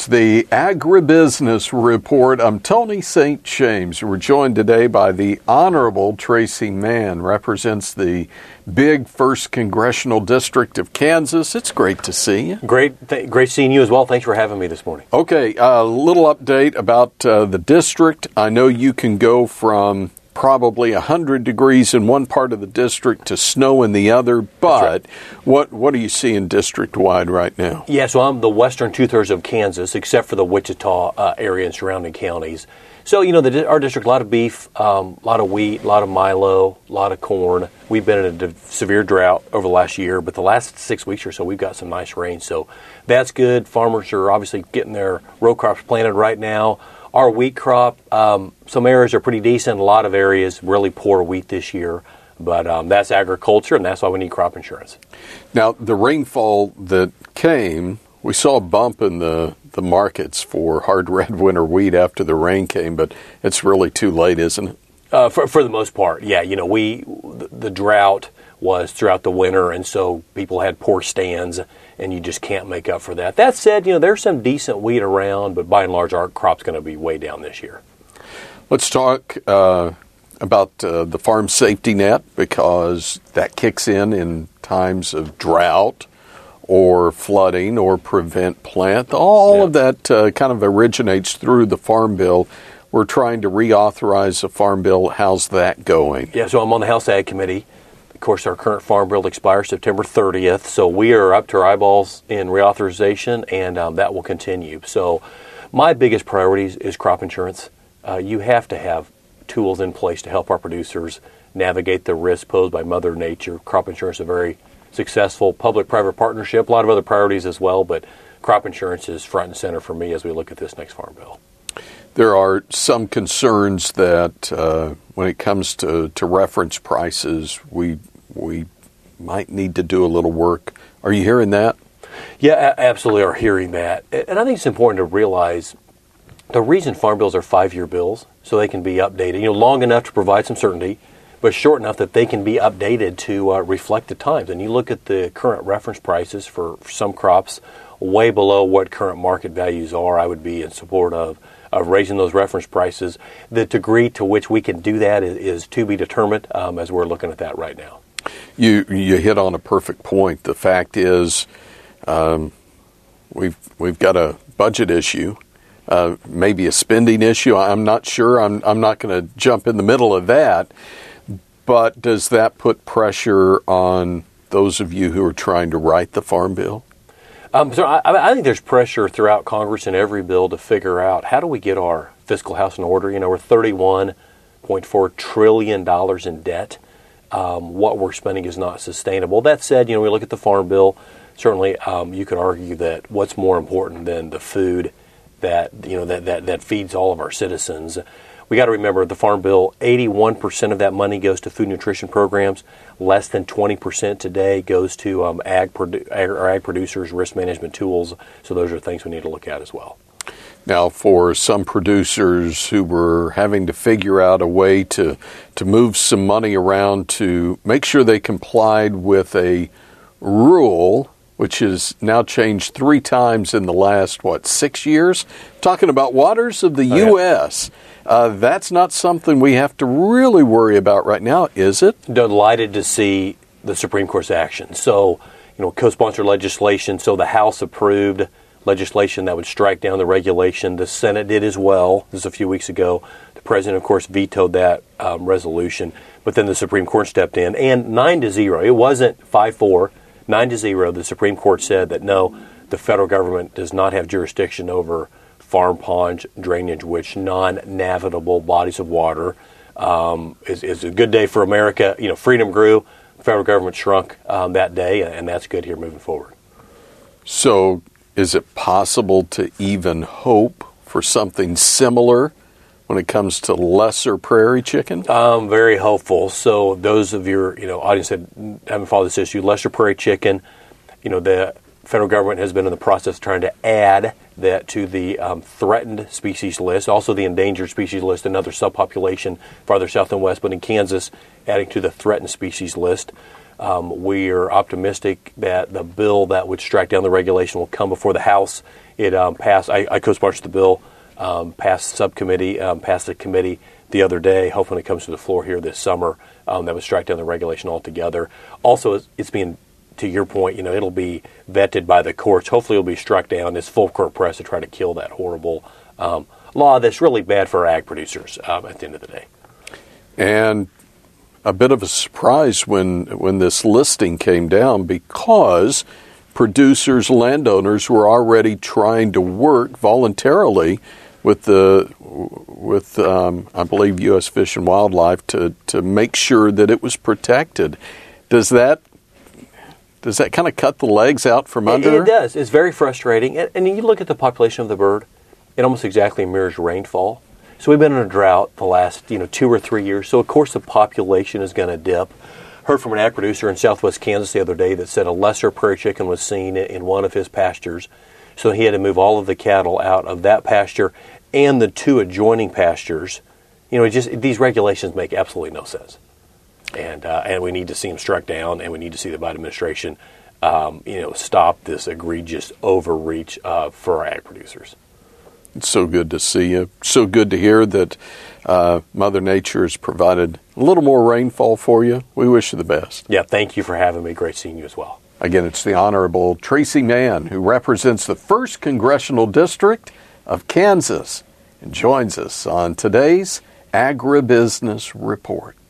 It's the Agribusiness Report. I'm Tony St. James. We're joined today by the Honorable Tracy Mann, represents the big 1st Congressional District of Kansas. It's great to see you. Great seeing you as well. Thanks for having me this morning. Okay, a little update about the district. I know you can go from probably 100 degrees in one part of the district to snow in the other, but right. What are you seeing district-wide right now? Yeah, so I'm the western two-thirds of Kansas, except for the Wichita area and surrounding counties. So, our district, a lot of beef, a lot of wheat, a lot of milo, a lot of corn. We've been in a severe drought over the last year, but the last 6 weeks or so, we've got some nice rain. So that's good. Farmers are obviously getting their row crops planted right now. Our wheat crop, some areas are pretty decent. A lot of areas really poor wheat this year. But that's agriculture, and that's why we need crop insurance. Now, the rainfall that came, we saw a bump in the markets for hard red winter wheat after the rain came, but it's really too late, isn't it? For the most part, yeah. The drought was throughout the winter, and so people had poor stands, and you just can't make up for that. That said, there's some decent wheat around, but by and large, our crop's going to be way down this year. Let's talk about the farm safety net, because that kicks in times of drought or flooding or prevent plant. All of that kind of originates through the Farm Bill. We're trying to reauthorize the Farm Bill. How's that going? Yeah, so I'm on the House Ag Committee. Of course, our current Farm Bill expires September 30th, so we are up to our eyeballs in reauthorization, and that will continue. So my biggest priority is crop insurance. You have to have tools in place to help our producers navigate the risks posed by Mother Nature. Crop insurance is a very successful public-private partnership, a lot of other priorities as well, but crop insurance is front and center for me as we look at this next Farm Bill. There are some concerns that when it comes to reference prices, we might need to do a little work. Are you hearing that? Yeah, absolutely are hearing that. And I think it's important to realize the reason Farm Bills are 5-year bills, so they can be updated, long enough to provide some certainty, but short enough that they can be updated to reflect the times. And you look at the current reference prices for some crops way below what current market values are. I would be in support of raising those reference prices. The degree to which we can do that is to be determined as we're looking at that right now. You hit on a perfect point. The fact is we've got a budget issue. Maybe a spending issue. I'm not sure. I'm not going to jump in the middle of that. But does that put pressure on those of you who are trying to write the Farm Bill? So I think there's pressure throughout Congress in every bill to figure out how do we get our fiscal house in order. We're $31.4 trillion in debt. What we're spending is not sustainable. That said, we look at the Farm Bill. Certainly, you could argue that what's more important than the food that feeds all of our citizens. We got to remember the Farm Bill, 81% of that money goes to food nutrition programs. Less than 20% today goes to ag producers, risk management tools. So those are things we need to look at as well. Now, for some producers who were having to figure out a way to move some money around to make sure they complied with a rule which has now changed 3 times in the last, 6 years? Talking about waters of the U.S., that's not something we have to really worry about right now, is it? Delighted to see the Supreme Court's action. So, co-sponsored legislation, so the House approved legislation that would strike down the regulation. The Senate did as well. This is a few weeks ago. The President, of course, vetoed that resolution, but then the Supreme Court stepped in, and 9-0. It wasn't 5-4. 9-0, the Supreme Court said that no, the federal government does not have jurisdiction over farm ponds, drainage, which non-navigable bodies of water. Is a good day for America. Freedom grew, the federal government shrunk that day, and that's good here moving forward. So is it possible to even hope for something similar when it comes to lesser prairie chicken? I'm very hopeful. So those of your audience that haven't followed this issue, lesser prairie chicken, the federal government has been in the process of trying to add that to the threatened species list, also the endangered species list, another subpopulation farther south and west, but in Kansas, adding to the threatened species list. We are optimistic that the bill that would strike down the regulation will come before the House. It passed. I co-sponsored the bill, passed the subcommittee, passed the committee the other day. Hopefully it comes to the floor here this summer. That would strike down the regulation altogether. Also, it's being, to your point, it'll be vetted by the courts. Hopefully it'll be struck down. It's full court press to try to kill that horrible law that's really bad for ag producers at the end of the day. And a bit of a surprise when this listing came down, because producers, landowners were already trying to work voluntarily with I believe U.S. Fish and Wildlife to make sure that it was protected. Does that kind of cut the legs out from under? It does. It's very frustrating. And you look at the population of the bird, it almost exactly mirrors rainfall. So we've been in a drought the last 2 or 3 years. So of course the population is going to dip. Heard from an ag producer in southwest Kansas the other day that said a lesser prairie chicken was seen in one of his pastures. So he had to move all of the cattle out of that pasture and the 2 adjoining pastures. These regulations make absolutely no sense. And we need to see them struck down, and we need to see the Biden administration, stop this egregious overreach for our ag producers. It's so good to see you. So good to hear that Mother Nature has provided a little more rainfall for you. We wish you the best. Yeah, thank you for having me. Great seeing you as well. Again, it's the Honorable Tracy Mann, who represents the 1st Congressional District of Kansas and joins us on today's Agribusiness Report.